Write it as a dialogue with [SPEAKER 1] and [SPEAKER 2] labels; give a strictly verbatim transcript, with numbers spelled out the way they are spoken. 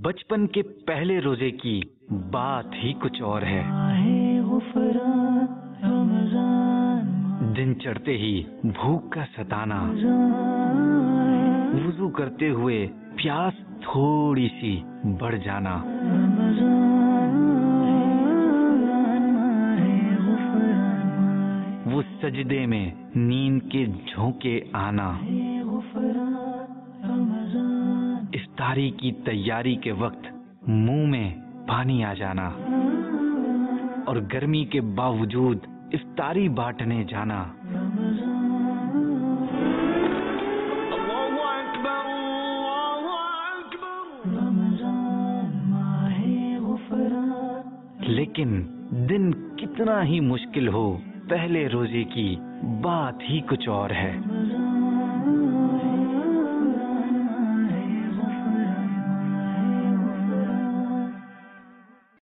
[SPEAKER 1] بچپن کے پہلے روزے کی بات ہی کچھ اور ہے۔ دن چڑھتے ہی بھوک کا ستانا، وضو کرتے ہوئے پیاس تھوڑی سی بڑھ جانا، وہ سجدے میں نیند کے جھونکے آنا، افطاری کی تیاری کے وقت منہ میں پانی آ جانا، اور گرمی کے باوجود افطاری بانٹنے جانا۔ لیکن دن کتنا ہی مشکل ہو، پہلے روزے کی بات ہی کچھ اور ہے۔